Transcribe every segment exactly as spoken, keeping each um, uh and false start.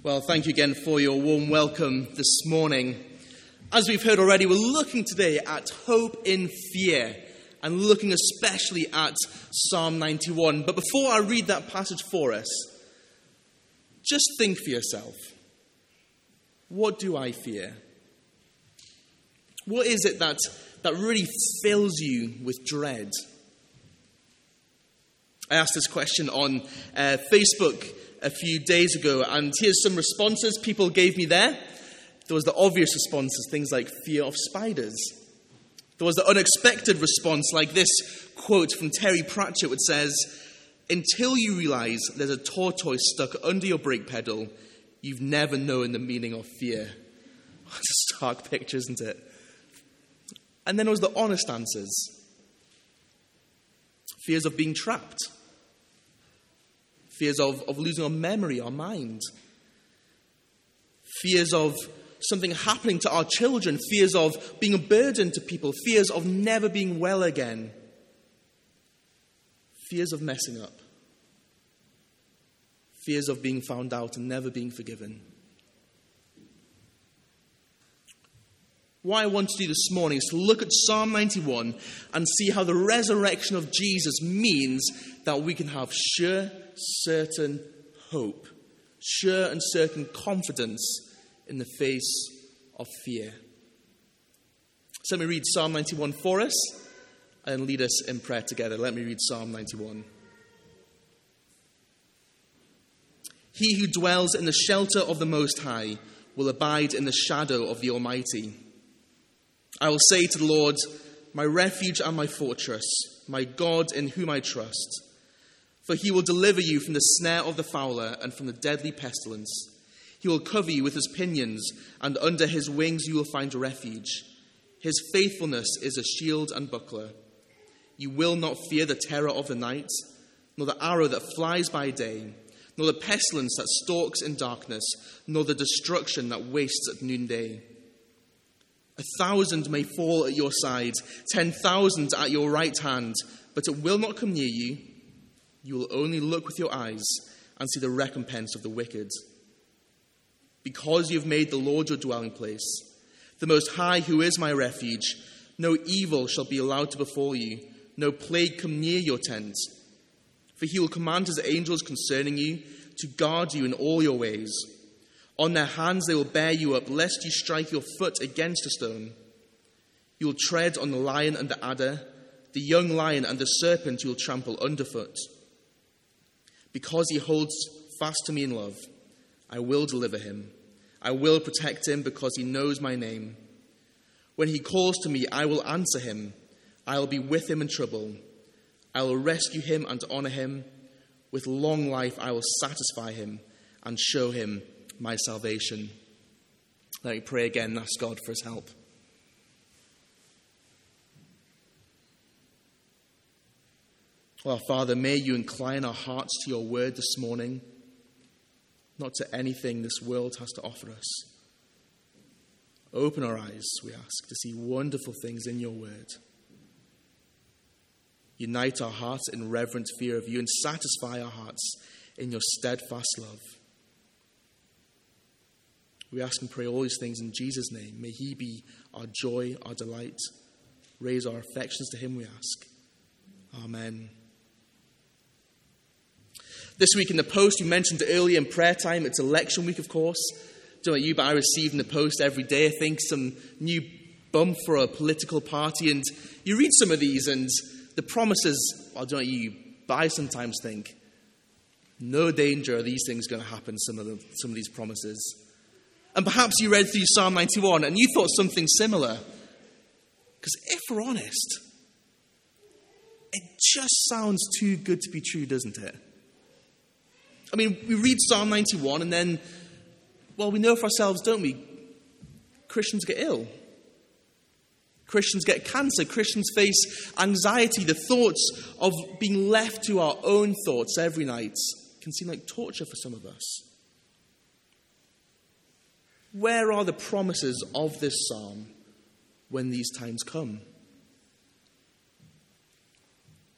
Well, thank you again for your warm welcome this morning. As we've heard already, we're looking today at hope in fear and looking especially at Psalm ninety-one. But before I read that passage for us, just think for yourself. What do I fear? What is it that, that really fills you with dread? I asked this question on uh, Facebook a few days ago, and here's some responses people gave me there. There was the obvious responses, things like fear of spiders. There was the unexpected response, like this quote from Terry Pratchett, which says, "Until you realise there's a tortoise stuck under your brake pedal, you've never known the meaning of fear." What a stark picture, isn't it? And then there was the honest answers. Fears of being trapped. Fears of, of losing our memory, our mind. Fears of something happening to our children. Fears of being a burden to people. Fears of never being well again. Fears of messing up. Fears of being found out and never being forgiven. What I want to do this morning is to look at Psalm ninety-one and see how the resurrection of Jesus means that we can have sure, certain hope, sure and certain confidence in the face of fear. So let me read Psalm ninety-one for us and lead us in prayer together. Let me read Psalm ninety-one. He who dwells in the shelter of the Most High will abide in the shadow of the Almighty. I will say to the Lord, my refuge and my fortress, my God in whom I trust. For he will deliver you from the snare of the fowler and from the deadly pestilence. He will cover you with his pinions, and under his wings you will find refuge. His faithfulness is a shield and buckler. You will not fear the terror of the night, nor the arrow that flies by day, nor the pestilence that stalks in darkness, nor the destruction that wastes at noonday. A thousand may fall at your side, ten thousand at your right hand, but it will not come near you. You will only look with your eyes and see the recompense of the wicked. Because you have made the Lord your dwelling place, the Most High who is my refuge, no evil shall be allowed to befall you, no plague come near your tent. For he will command his angels concerning you to guard you in all your ways. On their hands they will bear you up, lest you strike your foot against a stone. You will tread on the lion and the adder, the young lion and the serpent you will trample underfoot. Because he holds fast to me in love, I will deliver him. I will protect him because he knows my name. When he calls to me, I will answer him. I will be with him in trouble. I will rescue him and honor him. With long life I will satisfy him and show him my salvation. Let me pray again and ask God for his help. Well, Father, may you incline our hearts to your word this morning, not to anything this world has to offer us. Open our eyes, we ask, to see wonderful things in your word. Unite our hearts in reverent fear of you and satisfy our hearts in your steadfast love. We ask and pray all these things in Jesus' name. May he be our joy, our delight. Raise our affections to him, we ask. Amen. This week in the post, we mentioned earlier in prayer time, it's election week, of course. Don't know about you, but I receive in the post every day, I think, some new bump for a political party. And you read some of these and the promises, I don't know about you, but I sometimes think, no danger are these things going to happen, some of, the, some of these promises. And perhaps you read through Psalm ninety-one and you thought something similar. Because if we're honest, it just sounds too good to be true, doesn't it? I mean, we read Psalm ninety-one and then, well, we know for ourselves, don't we? Christians get ill. Christians get cancer. Christians face anxiety. The thoughts of being left to our own thoughts every night can seem like torture for some of us. Where are the promises of this psalm when these times come?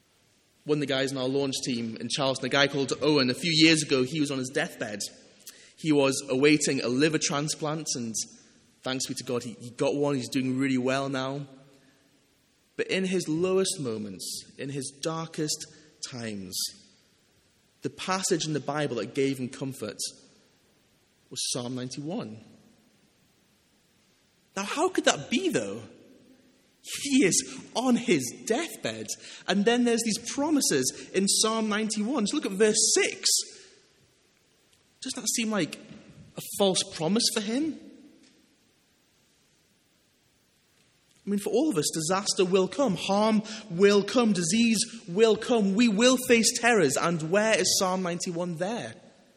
One of the guys in our launch team in Charleston, a guy called Owen, a few years ago, he was on his deathbed. He was awaiting a liver transplant, and thanks be to God, he, he got one. He's doing really well now. But in his lowest moments, in his darkest times, the passage in the Bible that gave him comfort was Psalm ninety-one. Now, how could that be, though? He is on his deathbed. And then there's these promises in Psalm ninety-one. So look at verse six. Doesn't that seem like a false promise for him? I mean, for all of us, disaster will come. Harm will come. Disease will come. We will face terrors. And where is Psalm ninety-one there?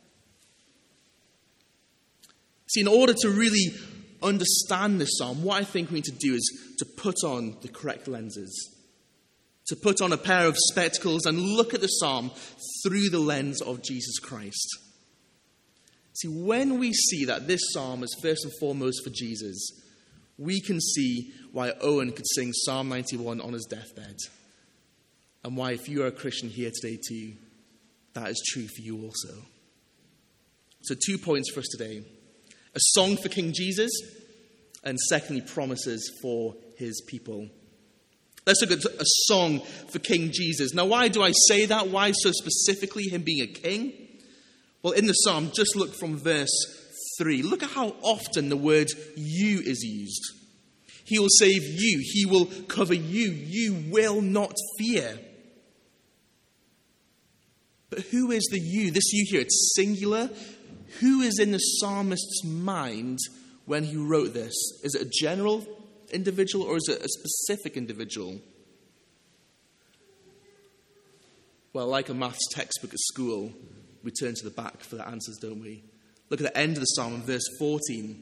See, in order to really understand this psalm, what I think we need to do is to put on the correct lenses. To put on a pair of spectacles and look at the psalm through the lens of Jesus Christ. See, when we see that this psalm is first and foremost for Jesus, we can see why Owen could sing Psalm ninety-one on his deathbed. And why, if you are a Christian here today too, that is true for you also. So two points for us today. A song for King Jesus, and secondly, promises for his people. Let's look at a song for King Jesus. Now, why do I say that? Why so specifically him being a king? Well, in the psalm, just look from verse three. Look at how often the word you is used. He will save you. He will cover you. You will not fear. But who is the you? This you here, it's singular. Who is in the psalmist's mind when he wrote this? Is it a general individual or is it a specific individual? Well, like a maths textbook at school, we turn to the back for the answers, don't we? Look at the end of the psalm in verse fourteen.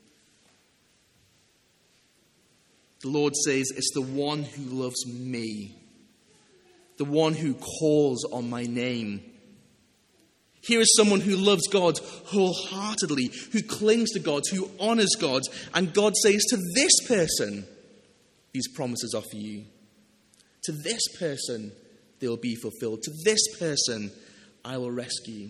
The Lord says, it's the one who loves me, the one who calls on my name. Here is someone who loves God wholeheartedly, who clings to God, who honors God. And God says to this person, these promises are for you. To this person, they will be fulfilled. To this person, I will rescue.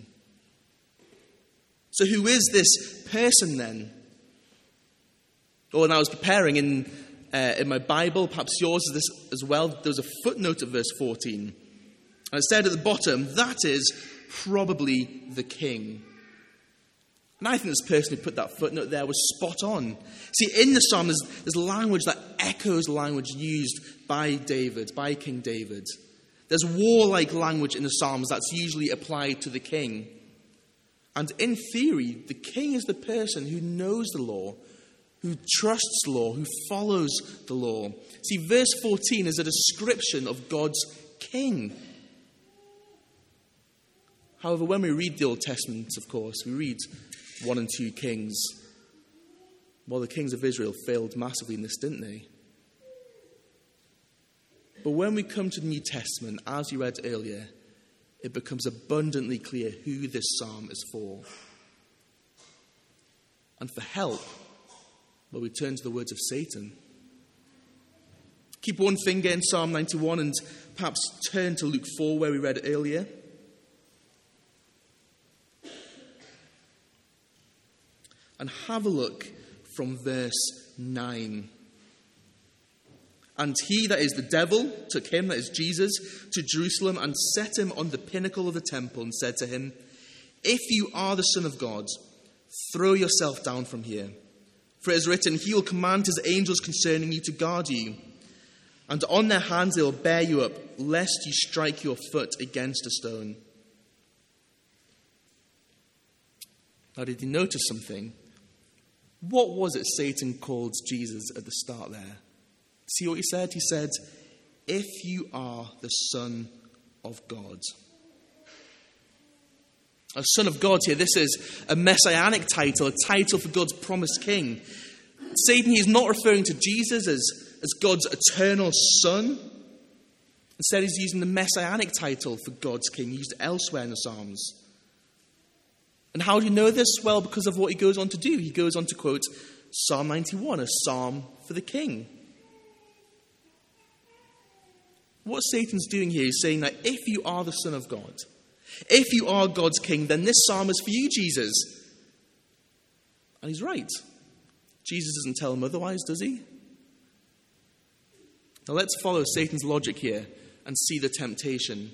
So who is this person then? Oh, when I was preparing in uh, in my Bible, perhaps yours is this as well, there was a footnote at verse fourteen. And it said at the bottom, that is probably the king. And I think this person who put that footnote there was spot on. See, in the psalm, there's, there's language that echoes language used by David, by King David. There's warlike language in the psalms that's usually applied to the king. And in theory, the king is the person who knows the law, who trusts the law, who follows the law. See, verse fourteen is a description of God's king. However, when we read the Old Testament, of course, we read one and two Kings. Well, the kings of Israel failed massively in this, didn't they? But when we come to the New Testament, as we read earlier, it becomes abundantly clear who this psalm is for. And for help, well, we turn to the words of Satan. Keep one finger in Psalm ninety-one and perhaps turn to Luke four, where we read earlier. And have a look from verse nine. And he, that is the devil, took him, that is Jesus, to Jerusalem and set him on the pinnacle of the temple and said to him, if you are the Son of God, throw yourself down from here. For it is written, he will command his angels concerning you to guard you. And on their hands they will bear you up, lest you strike your foot against a stone. Now, did you notice something? What was it Satan called Jesus at the start there? See what he said? He said, if you are the Son of God. A Son of God here, this is a messianic title, a title for God's promised king. Satan, he's not referring to Jesus as, as God's eternal Son. Instead, he's using the messianic title for God's king, used elsewhere in the Psalms. And how do you know this? Well, because of what he goes on to do. He goes on to quote Psalm ninety-one, a psalm for the king. What Satan's doing here is saying that if you are the Son of God, if you are God's king, then this psalm is for you, Jesus. And he's right. Jesus doesn't tell him otherwise, does he? Now let's follow Satan's logic here and see the temptation.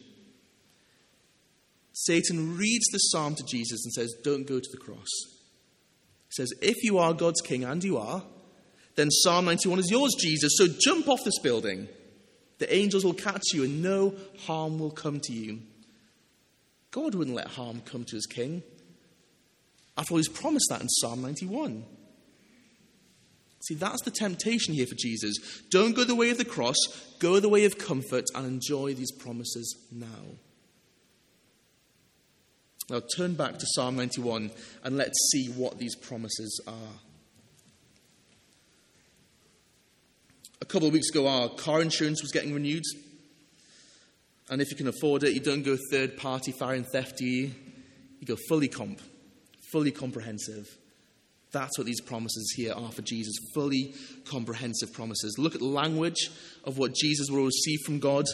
Satan reads the psalm to Jesus and says, don't go to the cross. He says, if you are God's king, and you are, then Psalm ninety-one is yours, Jesus, so jump off this building. The angels will catch you and no harm will come to you. God wouldn't let harm come to his king. After all, he's promised that in Psalm ninety-one. See, that's the temptation here for Jesus. Don't go the way of the cross, go the way of comfort and enjoy these promises now. Now turn back to Psalm ninety-one and let's see what these promises are. A couple of weeks ago, our car insurance was getting renewed. And if you can afford it, you don't go third-party fire and theft, do you? You go fully comp, fully comprehensive. That's what these promises here are for Jesus, fully comprehensive promises. Look at the language of what Jesus will receive from God.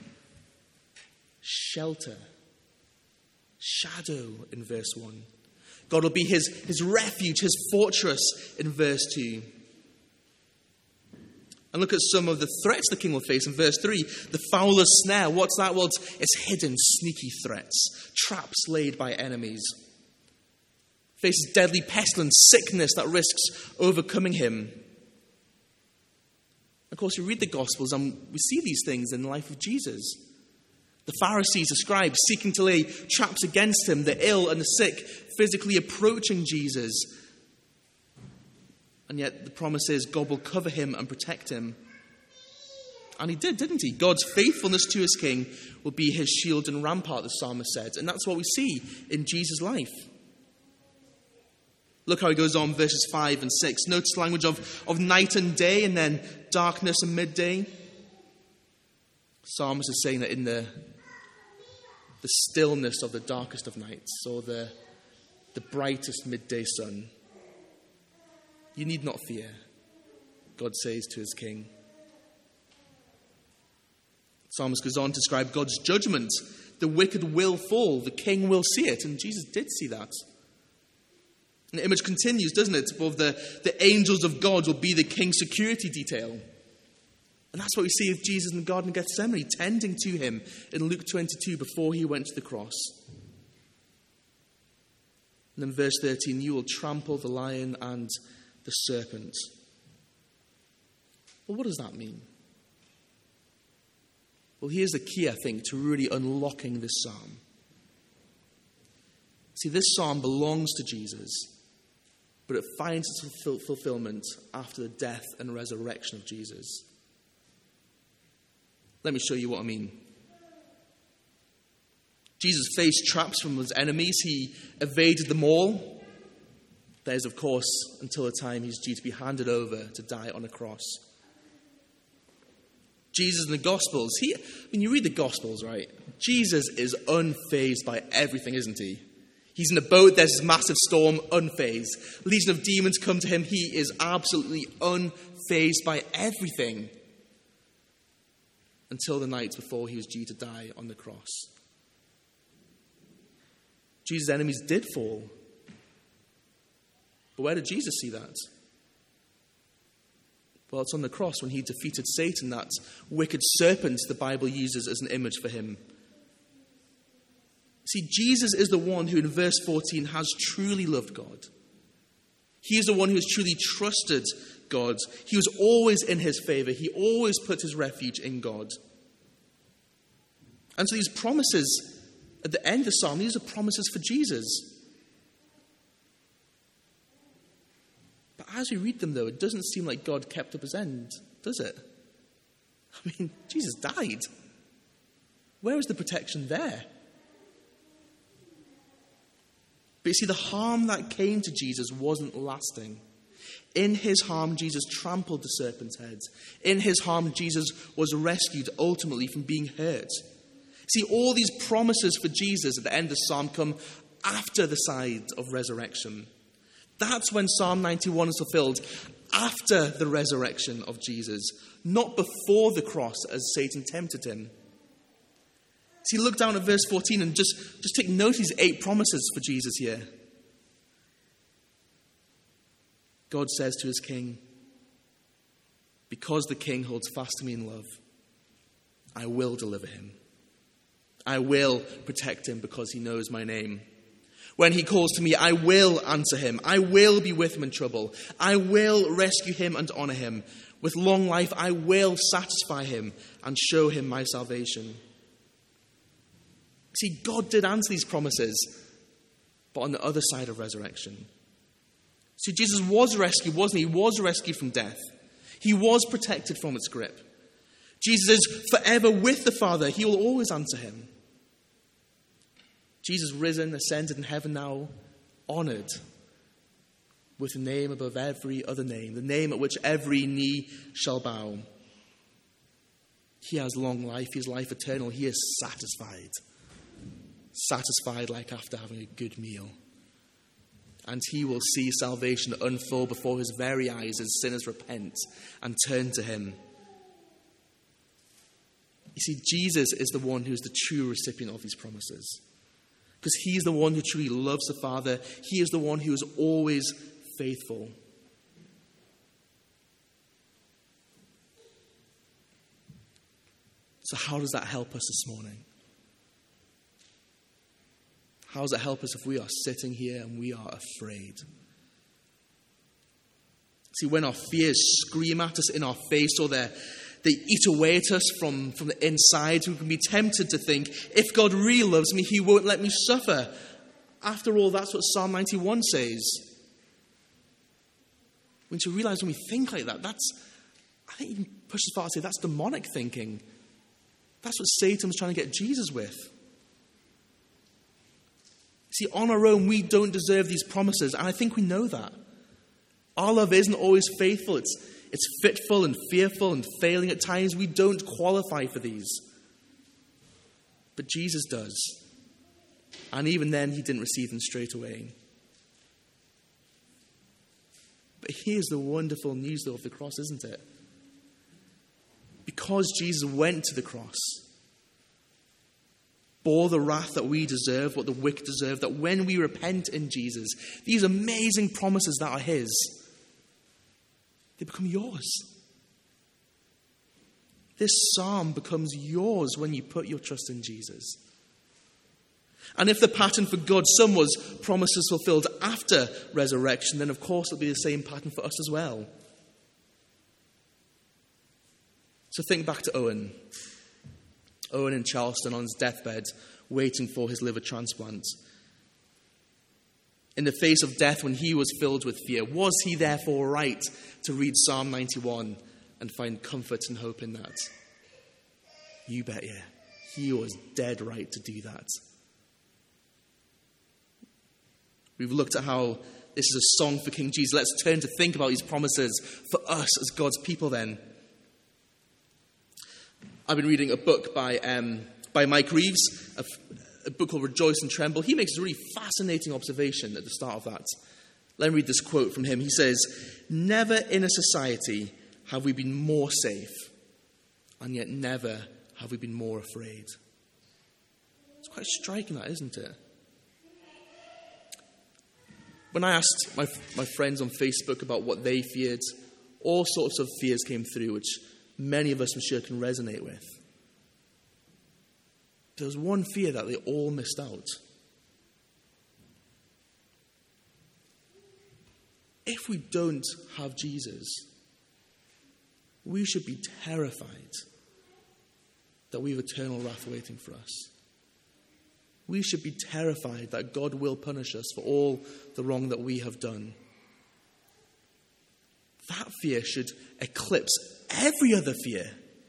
Shelter. Shadow in verse one. God will be his, his refuge, his fortress in verse two. And look at some of the threats the king will face in verse three. The fowler's snare. What's that? Well, it's, it's hidden, sneaky threats. Traps laid by enemies. Faces deadly pestilence, sickness that risks overcoming him. Of course, we read the Gospels and we see these things in the life of Jesus. The Pharisees, the scribes, seeking to lay traps against him, the ill and the sick physically approaching Jesus. And yet the promise is God will cover him and protect him. And he did, didn't he? God's faithfulness to his king will be his shield and rampart, the psalmist said. And that's what we see in Jesus' life. Look how he goes on, verses five and six. Notice the language of, of night and day and then darkness and midday. Psalmist is saying that in the, the stillness of the darkest of nights, or the, the brightest midday sun, you need not fear, God says to his king. Psalmist goes on to describe God's judgment. The wicked will fall, the king will see it, and Jesus did see that. And the image continues, doesn't it? Above the, the angels of God will be the king's security detail. And that's what we see of Jesus in the Garden of Gethsemane, tending to him in Luke twenty-two before he went to the cross. And then verse thirteen, you will trample the lion and the serpent. Well, what does that mean? Well, here's the key, I think, to really unlocking this psalm. See, this psalm belongs to Jesus, but it finds its fulfillment after the death and resurrection of Jesus. Let me show you what I mean. Jesus faced traps from his enemies. He evaded them all. That is, of course, until the time he's due to be handed over to die on a cross. Jesus in the Gospels, he, when you read the Gospels, right, Jesus is unfazed by everything, isn't he? He's in a boat, there's this massive storm, unfazed. Legion of demons come to him, he is absolutely unfazed by everything. Until the night before he was due to die on the cross. Jesus' enemies did fall. But where did Jesus see that? Well, it's on the cross when he defeated Satan, that wicked serpent the Bible uses as an image for him. See, Jesus is the one who in verse fourteen has truly loved God. He is the one who has truly trusted God. He was always in his favor. He always put his refuge in God. And so these promises at the end of the psalm, these are promises for Jesus. But as we read them, though, it doesn't seem like God kept up his end, does it? I mean, Jesus died. Where was the protection there? But you see, the harm that came to Jesus wasn't lasting. In his harm, Jesus trampled the serpent's head. In his harm, Jesus was rescued ultimately from being hurt. See, all these promises for Jesus at the end of the psalm come after the side of resurrection. That's when Psalm ninety-one is fulfilled, after the resurrection of Jesus, not before the cross as Satan tempted him. See, look down at verse fourteen and just, just take note of these eight promises for Jesus here. God says to his king, because the king holds fast to me in love, I will deliver him. I will protect him because he knows my name. When he calls to me, I will answer him. I will be with him in trouble. I will rescue him and honor him. With long life, I will satisfy him and show him my salvation. See, God did answer these promises, but on the other side of resurrection. See, Jesus was rescued, wasn't he? He was rescued from death. He was protected from its grip. Jesus is forever with the Father. He will always answer him. Jesus risen, ascended in heaven now, honored with a name above every other name, the name at which every knee shall bow. He has long life. He has life eternal. He is satisfied. Satisfied like after having a good meal. And he will see salvation unfold before his very eyes as sinners repent and turn to him. You see, Jesus is the one who is the true recipient of these promises. Because he is the one who truly loves the Father. He is the one who is always faithful. So how does that help us this morning? How does it help us if we are sitting here and we are afraid? See, when our fears scream at us in our face, or they they eat away at us from, from the inside, we can be tempted to think, if God really loves me, he won't let me suffer. After all, that's what Psalm ninety-one says. We need to realize when we think like that, that's, I think you can push as far as say, that's demonic thinking. That's what Satan was trying to get Jesus with. See, on our own, we don't deserve these promises, and I think we know that. Our love isn't always faithful. It's, it's fitful and fearful and failing at times. We don't qualify for these. But Jesus does. And even then, he didn't receive them straight away. But here's the wonderful news, though, of the cross, isn't it? Because Jesus went to the cross, bore the wrath that we deserve, what the wicked deserve, that when we repent in Jesus, these amazing promises that are his, they become yours. This psalm becomes yours when you put your trust in Jesus. And if the pattern for God's Son was promises fulfilled after resurrection, then of course it'll be the same pattern for us as well. So think back to Owen. Owen in Charleston on his deathbed, waiting for his liver transplant. In the face of death, when he was filled with fear, was he therefore right to read Psalm ninety-one and find comfort and hope in that? You bet, yeah. He was dead right to do that. We've looked at how this is a song for King Jesus. Let's turn to think about his promises for us as God's people then. I've been reading a book by um, by Mike Reeves, a, a book called Rejoice and Tremble. He makes a really fascinating observation at the start of that. Let me read this quote from him. He says, "Never in a society have we been more safe, and yet never have we been more afraid." It's quite striking, that, isn't it? When I asked my my friends on Facebook about what they feared, all sorts of fears came through, which many of us, I'm sure, can resonate with. There was one fear that they all missed out. If we don't have Jesus, we should be terrified that we have eternal wrath waiting for us. We should be terrified that God will punish us for all the wrong that we have done. That fear should eclipse every other fear.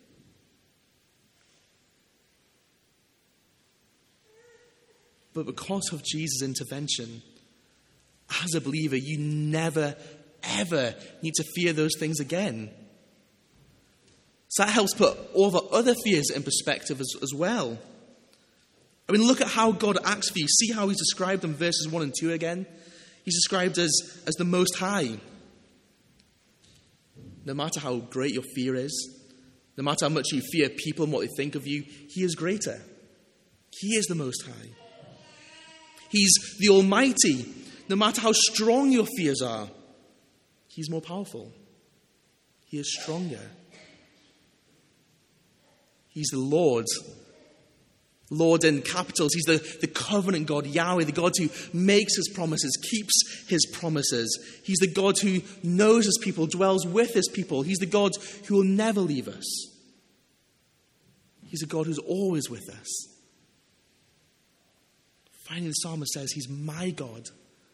But because of Jesus' intervention, as a believer, you never, ever need to fear those things again. So that helps put all the other fears in perspective as, as well. I mean, look at how God acts for you. See how he's described in verses one and two again? He's described as, as the Most High. No matter how great your fear is, no matter how much you fear people and what they think of you, he is greater. He is the Most High. He's the Almighty. No matter how strong your fears are, He's more powerful. He is stronger. He's the Lord. Lord in capitals. He's the, the covenant God, Yahweh, the God who makes his promises, keeps his promises. He's the God who knows his people, dwells with his people. He's the God who will never leave us. He's a God who's always with us. Finally, the psalmist says, he's my God.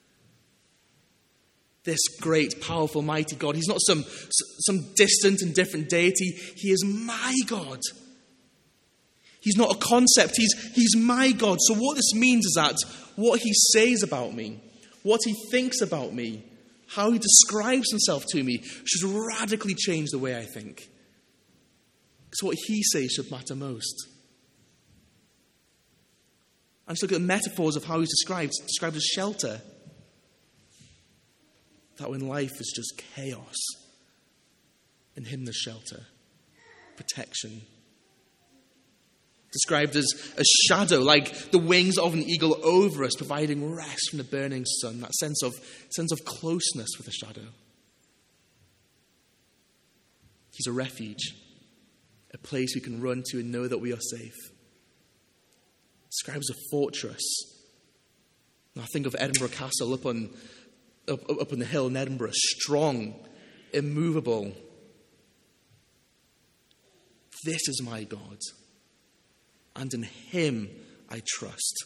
This great, powerful, mighty God. He's not some, some distant and different deity. He is my God. He's not a concept. He's, he's my God. So what this means is that what he says about me, what he thinks about me, how he describes himself to me should radically change the way I think. Because what he says should matter most. And just look at the metaphors of how he's described. He's described as shelter. That when life is just chaos, in him there's shelter, protection. Described as a shadow, like the wings of an eagle over us, providing rest from the burning sun, that sense of, sense of closeness with a shadow. He's a refuge, a place we can run to and know that we are safe. Described as a fortress. Now I think of Edinburgh Castle up on, up, up on the hill in Edinburgh, strong, immovable. This is my God. And in him I trust.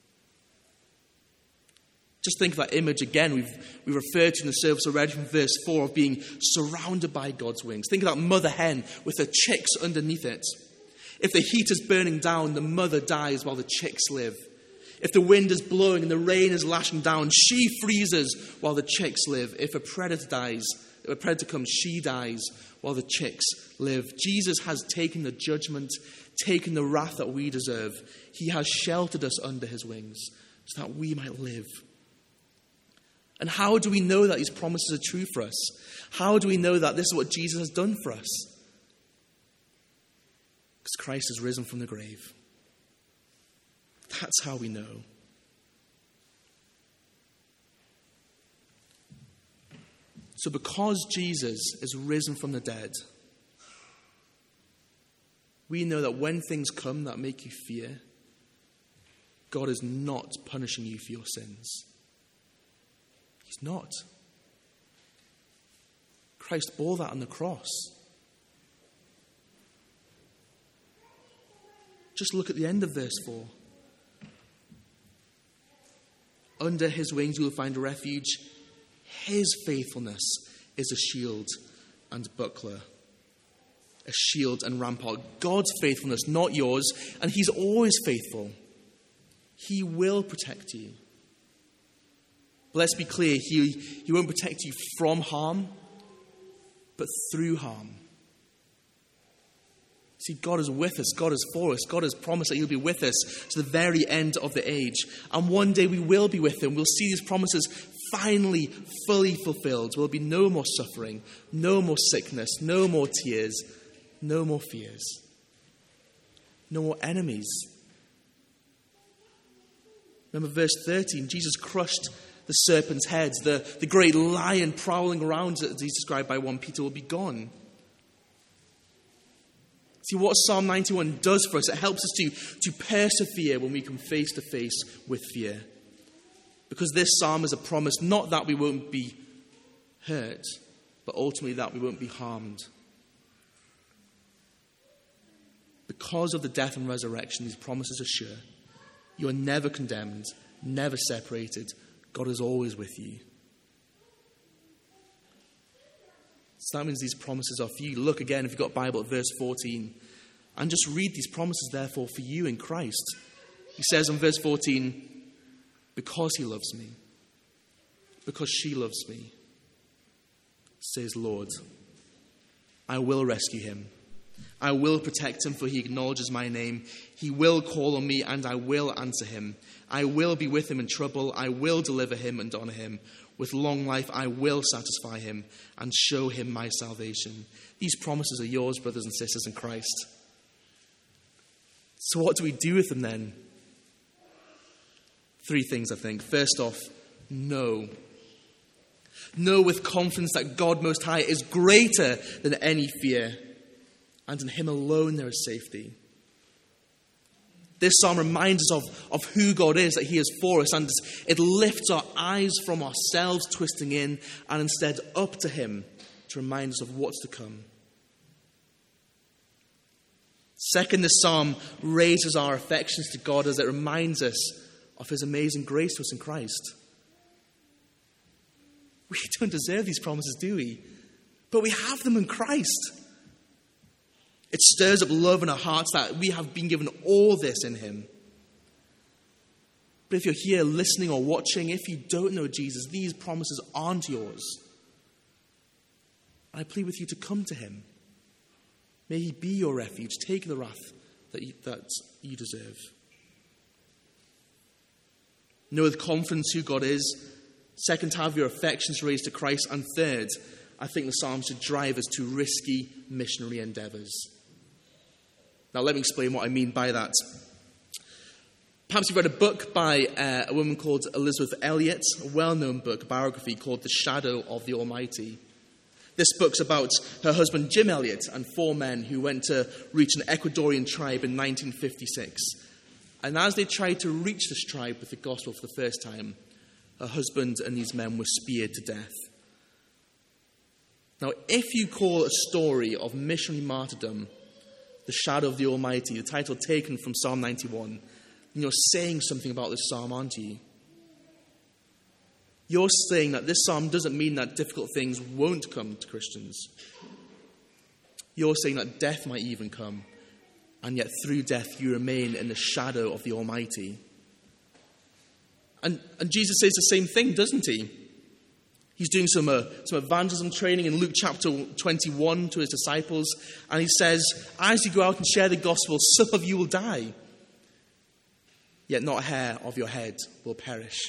Just think of that image again. We've we referred to in the service already from verse four of being surrounded by God's wings. Think of that mother hen with her chicks underneath it. If the heat is burning down, the mother dies while the chicks live. If the wind is blowing and the rain is lashing down, she freezes while the chicks live. If a predator dies, if a predator comes, she dies while the chicks live. Jesus has taken the judgment, taken the wrath that we deserve. He has sheltered us under his wings so that we might live. And how do we know that these promises are true for us? How do we know that this is what Jesus has done for us? Because Christ has risen from the grave. That's how we know. So because Jesus is risen from the dead, we know that when things come that make you fear, God is not punishing you for your sins. He's not. Christ bore that on the cross. Just look at the end of verse four. Under his wings you will find refuge. His faithfulness is a shield and buckler. A shield and rampart. God's faithfulness, not yours. And he's always faithful. He will protect you. But let's be clear, he, he won't protect you from harm, but through harm. See, God is with us. God is for us. God has promised that he'll be with us to the very end of the age. And one day we will be with him. We'll see these promises finally, fully fulfilled. There will be no more suffering, no more sickness, no more tears, no more fears, no more enemies. Remember verse thirteen, Jesus crushed the serpent's head. The, the great lion prowling around, as he's described by First Peter, will be gone. See, what Psalm ninety-one does for us, it helps us to, to persevere when we come face to face with fear. Because this psalm is a promise, not that we won't be hurt, but ultimately that we won't be harmed. Because of the death and resurrection, these promises are sure. You are never condemned, never separated. God is always with you. So that means these promises are for you. Look again, if you've got a Bible, at verse fourteen. And just read these promises, therefore, for you in Christ. He says in verse fourteen, because he loves me, because she loves me, says Lord, I will rescue him. I will protect him, for he acknowledges my name. He will call on me, and I will answer him. I will be with him in trouble. I will deliver him and honor him. With long life, I will satisfy him and show him my salvation. These promises are yours, brothers and sisters in Christ. So what do we do with them then? Three things, I think. First off, know. Know with confidence that God Most High is greater than any fear, and in him alone there is safety. This psalm reminds us of, of who God is, that he is for us, and it lifts our eyes from ourselves twisting in and instead up to him to remind us of what's to come. Second, this psalm raises our affections to God as it reminds us of his amazing grace to us in Christ. We don't deserve these promises, do we? But we have them in Christ. It stirs up love in our hearts that we have been given all this in him. But if you're here listening or watching, if you don't know Jesus, these promises aren't yours. I plead with you to come to him. May he be your refuge. Take the wrath that you, that you deserve. Know with confidence who God is. Second, have your affections raised to Christ. And third, I think the psalm should drive us to risky missionary endeavours. Now, let me explain what I mean by that. Perhaps you've read a book by uh, a woman called Elizabeth Elliot, a well-known book, a biography called The Shadow of the Almighty. This book's about her husband Jim Elliot and four men who went to reach an Ecuadorian tribe in nineteen fifty-six. And as they tried to reach this tribe with the gospel for the first time, her husband and these men were speared to death. Now, if you call a story of missionary martyrdom The Shadow of the Almighty, the title taken from Psalm ninety-one, then you're saying something about this psalm, aren't you? You're saying that this psalm doesn't mean that difficult things won't come to Christians. You're saying that death might even come, and yet through death you remain in the shadow of the Almighty. And, and Jesus says the same thing, doesn't he? He's doing some, uh, some evangelism training in Luke chapter twenty-one to his disciples, and he says, as you go out and share the gospel, some of you will die, yet not a hair of your head will perish.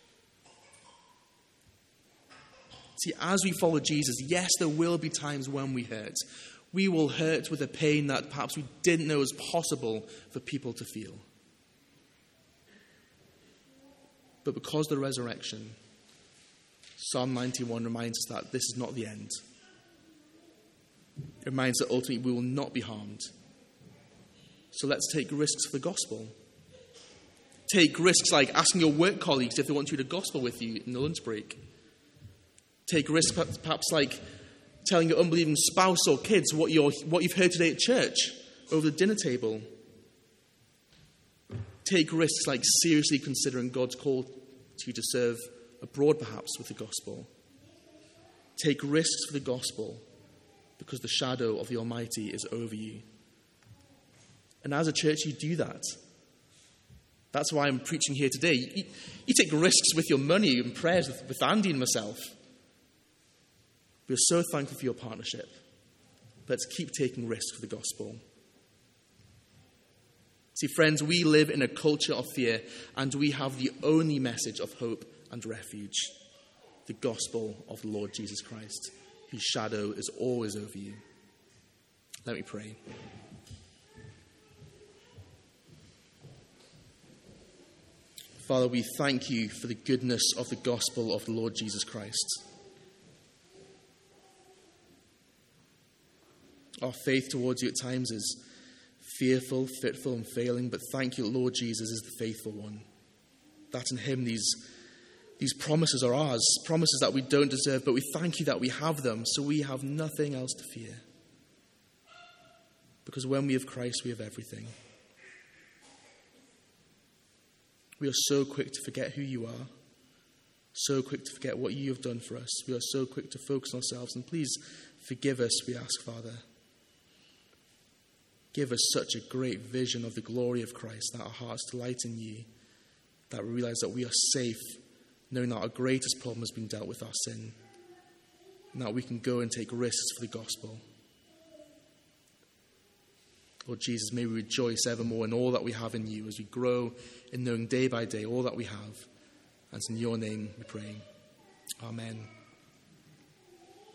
See, as we follow Jesus, yes, there will be times when we hurt. We will hurt with a pain that perhaps we didn't know was possible for people to feel. But because of the resurrection, Psalm ninety-one reminds us that this is not the end. It reminds us that ultimately we will not be harmed. So let's take risks for the gospel. Take risks like asking your work colleagues if they want to read the gospel with you in the lunch break. Take risks perhaps like telling your unbelieving spouse or kids what, you're, what you've heard today at church over the dinner table. Take risks like seriously considering God's call to you to serve abroad perhaps with the gospel. Take risks for the gospel because the shadow of the Almighty is over you. And as a church, you do that. That's why I'm preaching here today. You, you take risks with your money and prayers with, with Andy and myself. We're so thankful for your partnership. Let's keep taking risks for the gospel. See, friends, we live in a culture of fear, and we have the only message of hope and refuge, the gospel of the Lord Jesus Christ, whose shadow is always over you. Let me pray. Father, we thank you for the goodness of the gospel of the Lord Jesus Christ. Our faith towards you at times is fearful, fitful, and failing, but thank you, Lord Jesus is the faithful one. That in him these, these promises are ours, promises that we don't deserve, but we thank you that we have them, so we have nothing else to fear. Because when we have Christ, we have everything. We are so quick to forget who you are, so quick to forget what you have done for us. We are so quick to focus on ourselves, and please forgive us, we ask, Father. Give us such a great vision of the glory of Christ, that our hearts delight in you, that we realize that we are safe, knowing that our greatest problem has been dealt with, our sin, and that we can go and take risks for the gospel. Lord Jesus, may we rejoice evermore in all that we have in you as we grow in knowing day by day all that we have. And it's in your name we pray. Amen.